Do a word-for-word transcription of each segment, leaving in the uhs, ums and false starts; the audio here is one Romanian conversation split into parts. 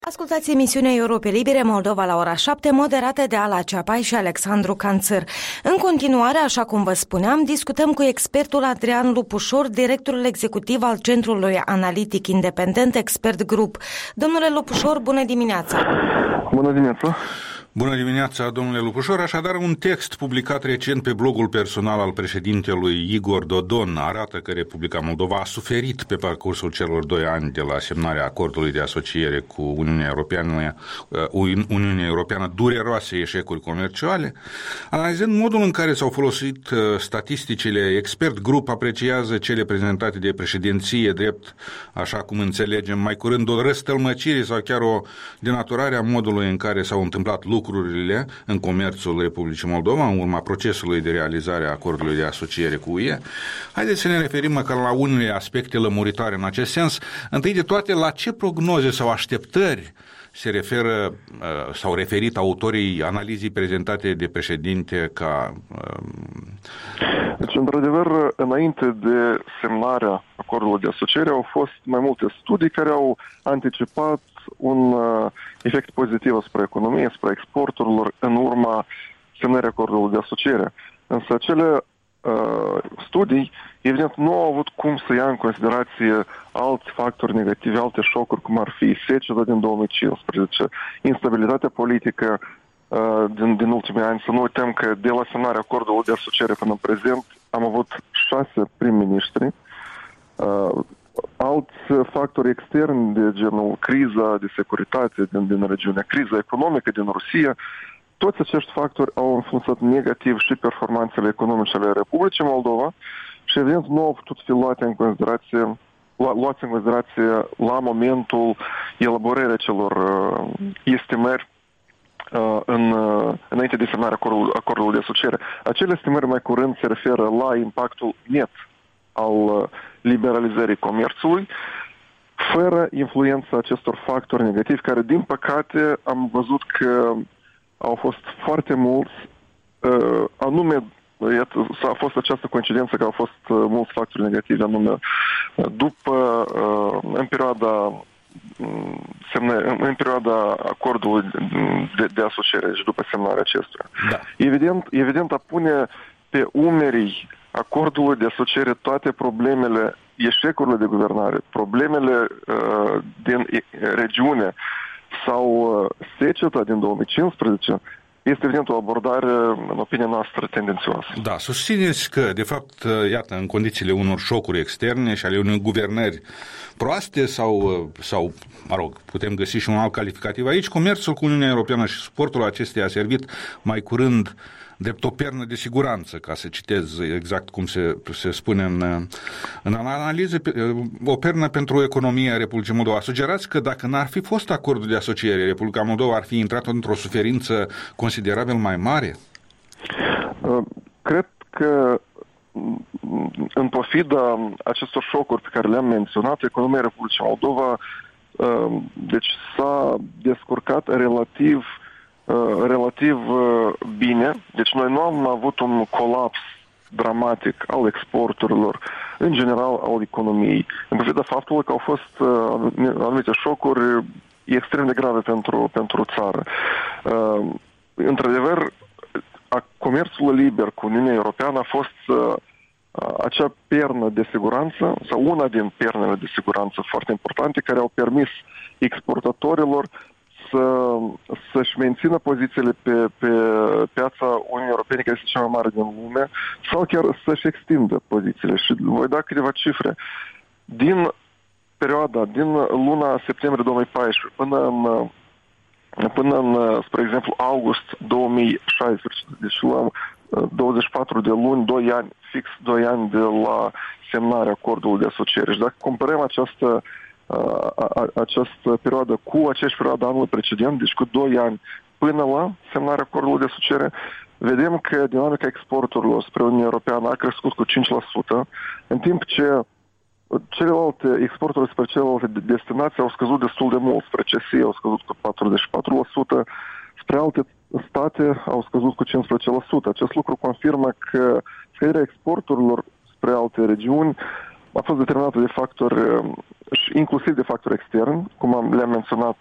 Ascultați emisiunea Europe Libere Moldova la ora șapte, moderată de Ala Ceapai și Alexandru Canțăr. În continuare, așa cum vă spuneam, discutăm cu expertul Adrian Lupușor, directorul executiv al Centrului Analitic Independent Expert Group. Domnule Lupușor, bună dimineața! Bună dimineața! Bună dimineața, domnule Lupușor. Așadar, un text publicat recent pe blogul personal al președintelui Igor Dodon arată că Republica Moldova a suferit pe parcursul celor doi ani de la semnarea acordului de asociere cu Uniunea Europeană, Uniunea Europeană dureroase eșecuri comerciale. Analizând modul în care s-au folosit statisticile, Expert Group apreciază cele prezentate de președinție drept, așa cum înțelegem, mai curând o răstălmăcire sau chiar o denaturare a modului în care s-au întâmplat lucrurile lucrurile în comerțul Republicii Moldova în urma procesului de realizare a acordului de asociere cu U E. Haideți să ne referim măcar la unele aspecte lămuritoare în acest sens. Întâi de toate, la ce prognoze sau așteptări se referă sau referit autorii analizii prezentate de președinte ca... Deci, într-adevăr, înainte de semnarea acordului de asociere au fost mai multe studii care au anticipat un uh, efect pozitiv asupra economiei, asupra exporturilor în urma semnării acordului de asociere. Însă acele uh, studii, evident, nu au avut cum să ia în considerație alți factori negativi, alte șocuri, cum ar fi seceta din două mii cincisprezece, instabilitatea politică uh, din, din ultimii ani. Să nu uităm că de la semnarea acordului de asociere până în prezent am avut șase prim-ministri, uh, alți factori externi de genul criza de securitate din, din regiune, criza economică din Rusia, toți acești factori au influențat negativ și performanțele economice ale Republicii Moldova și evident nu au putut fi luate în considerație, luați în considerație la momentul elaborării celor uh, estimări uh, în, uh, înainte de semnarea acordului, acordului de asociere. Acele estimări mai curând se referă la impactul net al liberalizării comerțului, fără influența acestor factori negativi, care, din păcate, am văzut că au fost foarte mulți, anume, iată, a fost această coincidență că au fost mulți factori negativi, anume, după, în perioada semne, în perioada acordului de, de asociere și după semnarea acestuia. Da. Evident, evident, a pune pe umerii acordului de asociere toate problemele, eșecurile de guvernare, problemele uh, din regiune sau uh, seceta din două mii cincisprezece, este evident o abordare, în opinia noastră, tendențioasă. Da, susțineți că, de fapt, iată, în condițiile unor șocuri externe și ale unei guvernări proaste sau, sau, mă rog, putem găsi și un alt calificativ aici, comerțul cu Uniunea Europeană și suportul acesteia a servit mai curând drept o pernă de siguranță, ca să citez exact cum se, se spune în, în analiză, o pernă pentru economia Republicii Moldova. Sugerați că dacă n-ar fi fost acordul de asociere, Republica Moldova ar fi intrat într-o suferință considerabil mai mare? Cred că în pofida acestor șocuri pe care le-am menționat, economia Republicii Moldova deci s-a descurcat relativ relativ bine. Deci noi nu am avut un colaps dramatic al exporturilor, în general al economiei, în pofida faptului că au fost anumite șocuri extrem de grave pentru, pentru țară. Într-adevăr, comerțul liber cu Uniunea Europeană a fost acea pernă de siguranță, sau una din pernele de siguranță foarte importante, care au permis exportatorilor să, să-și mențină pozițiile pe, pe piața Uniunii Europene, care este cea mai mare din lume, sau chiar să-și extindă pozițiile. Și voi da câteva cifre. Din perioada, din luna septembrie două mii paisprezece până în, până în, spre exemplu, august două mii șaisprezece, deci la douăzeci și patru de luni, doi ani, fix doi ani de la semnarea acordului de asociere. Și dacă comparăm această această perioadă cu aceeași perioadă anului precedent, deci cu doi ani până la semnarea acordului de asociere, vedem că dinamica exporturilor spre Uniunea Europeană a crescut cu cinci la sută, în timp ce celelalte exporturi spre celelalte destinații au scăzut destul de mult. Spre C S au scăzut cu patruzeci și patru la sută, spre alte state au scăzut cu cincisprezece la sută. Acest lucru confirmă că scăderea exporturilor spre alte regiuni a fost determinată de factori și inclusiv de factori externi, cum am, le-am menționat,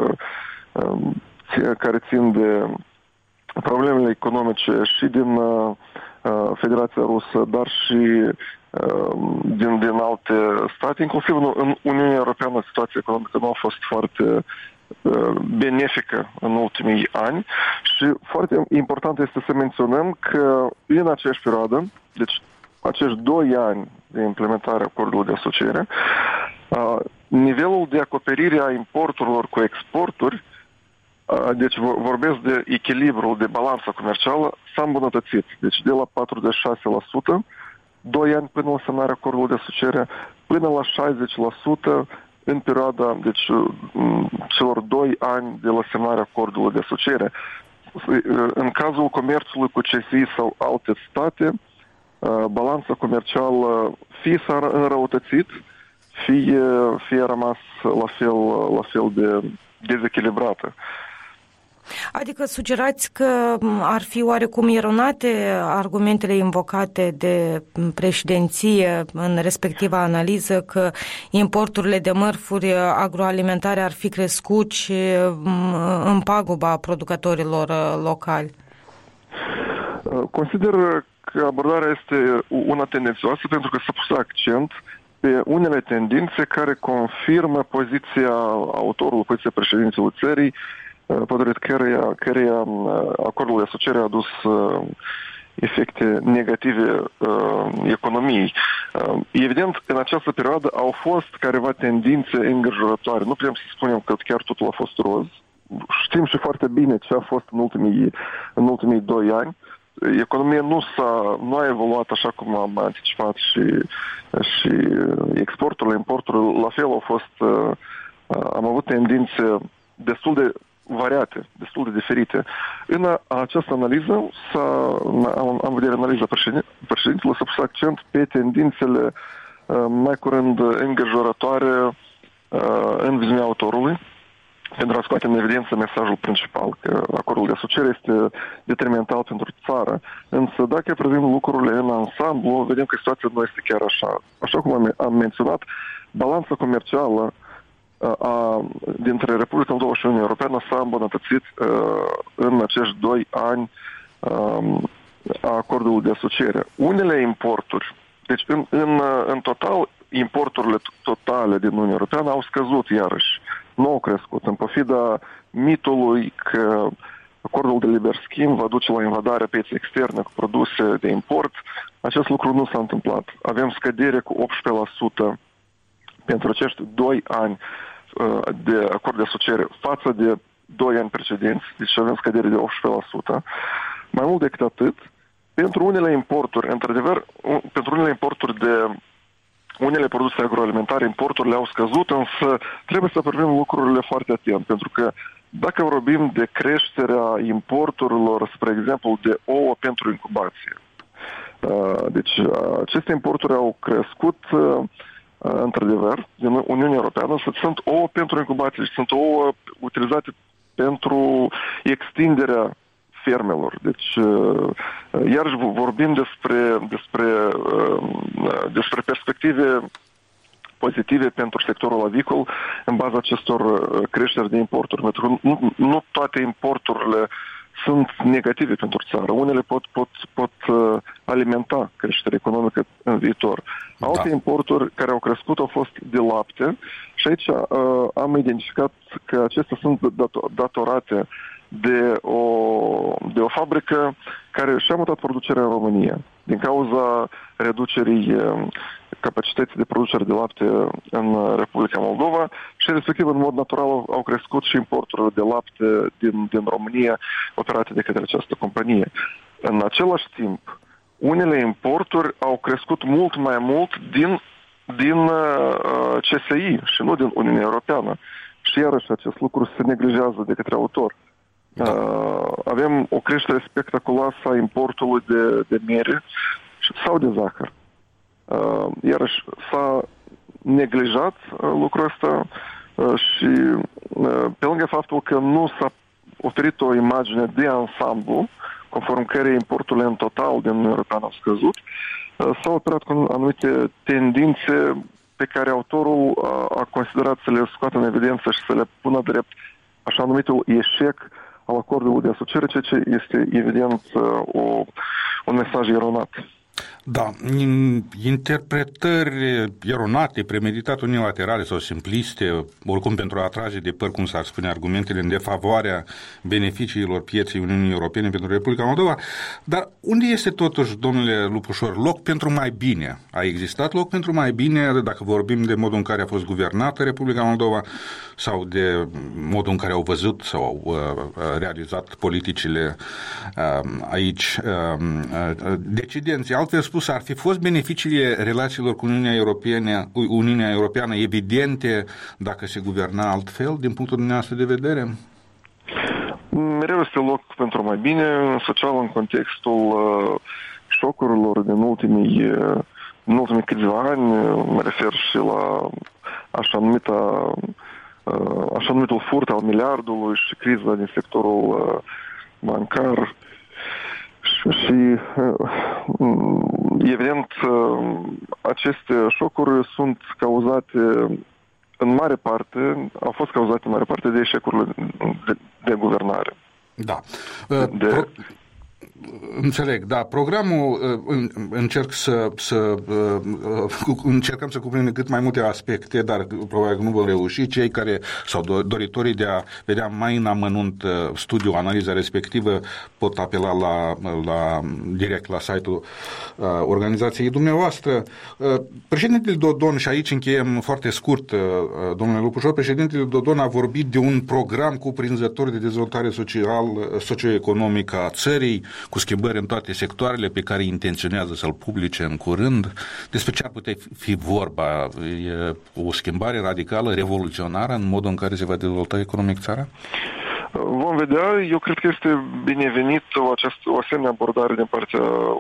care țin de problemele economice și din Federația Rusă, dar și din, din alte state, inclusiv în Uniunea Europeană situația economică nu a fost foarte benefică în ultimii ani și foarte important este să menționăm că în aceeași perioadă, deci acești doi ani de implementare a acordului de asociere, nivelul de acoperire a importurilor cu exporturi, deci vorbesc de echilibrul de balanță comercială, s-a îmbunătățit. Deci de la patruzeci și șase la sută, doi ani până la semnarea acordului de asociere, până la șaizeci la sută în perioada, deci celor doi ani de la semnarea acordului de asociere. În cazul comerțului cu C S I sau alte state, balanța comercială fie s-a înrăutățit, fie, fie a rămas la fel, la fel de dezechilibrată. Adică sugerați că ar fi oarecum eronate argumentele invocate de președinție în respectiva analiză că importurile de mărfuri agroalimentare ar fi crescut și în paguba producătorilor locali? Consider că abordarea este una tendențioasă pentru că s-a pus accent pe unele tendințe care confirmă poziția autorului, poziția președintelui țării, potrivit căreia, căreia acordul de asociere a adus efecte negative uh, economiei. Uh, evident, în această perioadă au fost careva tendințe îngrijorătoare. Nu putem să spunem că chiar totul a fost roz. Știm și foarte bine ce a fost în ultimii, în ultimii doi ani. Economia nu, s-a, nu a evoluat așa cum am anticipat și, și exporturile, importurile la fel au fost, uh, am avut tendințe destul de variate, destul de diferite. În această analiză, am, am vedere analiza președintelui, s-a pus accent pe tendințele mai curând îngrijorătoare în viziunea autorului, pentru a scoate în evidență mesajul principal, că acordul de asociere este detrimental pentru țară. Însă, dacă privim lucrurile în ansamblu, vedem că situația nu este chiar așa. Așa cum am, am menționat, balanța comercială A, dintre Republica Moldova și Uniunea Europeană s-a îmbunătățit uh, în acești doi ani uh, a acordului de asociere. Unele importuri, deci în, în, în total, importurile totale din Uniunea Europeană au scăzut iarăși, nu au crescut, în pofida mitului că acordul de liber schimb va duce la invadarea pieței externe cu produse de import. Acest lucru nu s-a întâmplat. Avem scădere cu optsprezece la sută pentru acești doi ani de acord de asociere față de doi ani precedenți, deci avem scădere de optsprezece la sută. Mai mult decât atât, pentru unele importuri, într-adevăr, pentru unele importuri de unele produse agroalimentare, importurile au scăzut, însă trebuie să privim lucrurile foarte atent, pentru că dacă vorbim de creșterea importurilor, spre exemplu, de ouă pentru incubație, deci aceste importuri au crescut într-adevăr, din Uniunea Europeană, sunt ouă pentru incubație, sunt ouă utilizate pentru extinderea fermelor. Deci, iarăși vorbim despre, despre, despre perspective pozitive pentru sectorul avicol în baza acestor creșteri de importuri. Pentru că nu, nu toate importurile sunt negative pentru țară. Unele pot, pot, pot uh, alimenta creșterea economică în viitor. Alte da. importuri care au crescut au fost de lapte și aici uh, am identificat că acestea sunt datorate de o, de o fabrică care și-a mutat producerea în România din cauza reducerii uh, capacității de producere de lapte în Republica Moldova și respectiv în mod natural au crescut și importurile de lapte din, din România operate de către această companie. În același timp, unele importuri au crescut mult mai mult din, din uh, C S I și nu din Uniunea Europeană. Și iarăși acest lucru se neglijează de către autor. Uh, avem o creștere spectaculoasă a importului de, de miere sau de zahăr. Uh, iarăși s-a neglijat uh, lucrul ăsta uh, și uh, pe lângă faptul că nu s-a oferit o imagine de ansamblu, conform care importurile în total din Uniunea Europeană au scăzut, uh, s-au operat cu anumite tendințe pe care autorul a, a considerat să le scoată în evidență și să le pună drept așa numitul eșec al acordului de asociere, ceea ce este evident o, un mesaj eronat. Da, interpretări eronate, premeditate, unilaterale sau simpliste, oricum pentru a atrage de păr, cum s-ar spune, argumentele în defavoarea beneficiilor pieței Uniunii Europene pentru Republica Moldova. Dar unde este totuși, domnule Lupușor, loc pentru mai bine? A existat loc pentru mai bine, dacă vorbim de modul în care a fost guvernată Republica Moldova sau de modul în care au văzut sau au uh, realizat politicile uh, aici uh, uh, decidenții. Altfel spus, ar fi fost beneficiile relațiilor cu Uniunea Europeană, Uniunea Europeană evidente dacă se guverna altfel, din punctul dumneavoastră de vedere? Mereu este loc pentru mai bine, în special în contextul uh, șocurilor din ultimii, uh, în ultimii câțiva ani. Mă refer și la așa numita, uh, așa numitul furt al miliardului și criza din sectorul uh, bancar. Și, evident, aceste șocuri sunt cauzate în mare parte, au fost cauzate în mare parte de eșecurile de, de guvernare. Da. De, Pro... Înțeleg, da. Programul încerc să, să încercăm să cuprindem cât mai multe aspecte, dar probabil că nu vom reuși. Cei care sau doritorii de a vedea mai în amănunt studiul, analiza respectivă, pot apela la, la direct la site-ul organizației dumneavoastră. Președintele Dodon, și aici încheiem foarte scurt, domnule Lupușor, președintele Dodon a vorbit de un program cuprinzător de dezvoltare social, socioeconomică a țării, cu schimbări în toate sectoarele pe care intenționează să-l publice în curând. Despre ce ar putea fi vorba? E o schimbare radicală, revoluționară în modul în care se va dezvolta economic țara? Vom vedea. Eu cred că este binevenit o, această, o asemenea abordare din partea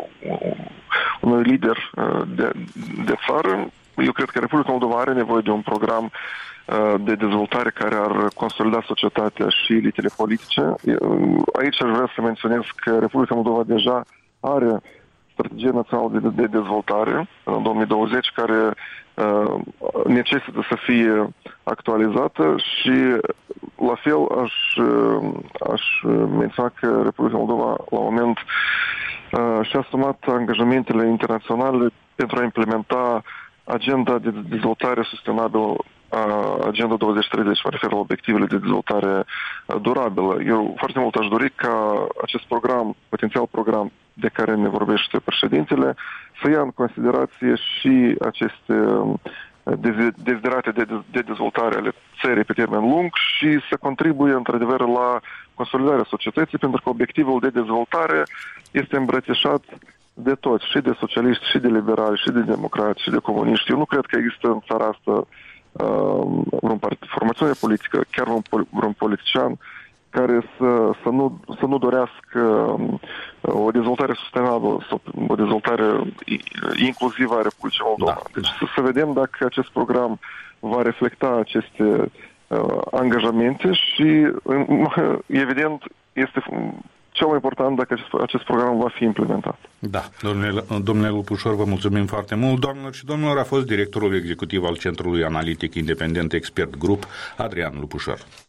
unui lider de, de țară. Eu cred că Republica Moldova are nevoie de un program de dezvoltare care ar consolida societatea și elitele politice. Aici aș vrea să menționez că Republica Moldova deja are strategie națională de, de dezvoltare în două mii douăzeci, care uh, necesită să fie actualizată și la fel aș, uh, aș menționa că Republica Moldova la un moment uh, și-a asumat angajamentele internaționale pentru a implementa agenda de dezvoltare sustenabilă, Agenda douăzeci treizeci, mă refer la obiectivele de dezvoltare durabilă. Eu foarte mult aș dori ca acest program, potențial program de care ne vorbește președintele, să ia în considerație și aceste deziderate de, de dezvoltare ale țării pe termen lung și să contribuie într-adevăr la consolidarea societății, pentru că obiectivul de dezvoltare este îmbrățișat de toți, și de socialiști, și de liberali, și de democrați, și de comuniști. Eu nu cred că există în țara asta Uh, vreun part- formațiune politică, chiar vreun, vreun politician care să, să, nu, să nu dorească uh, o dezvoltare sustenabilă sau o dezvoltare inclusivă a Republicii Moldova. Da, deci da. Să, să vedem dacă acest program va reflecta aceste uh, angajamente și, uh, evident, este cel mai important dacă acest, acest program va fi implementat. Da, domnule, domnule Lupușor, vă mulțumim foarte mult. Doamnelor și domnilor, a fost directorul executiv al Centrului Analitic Independent Expert Group, Adrian Lupușor.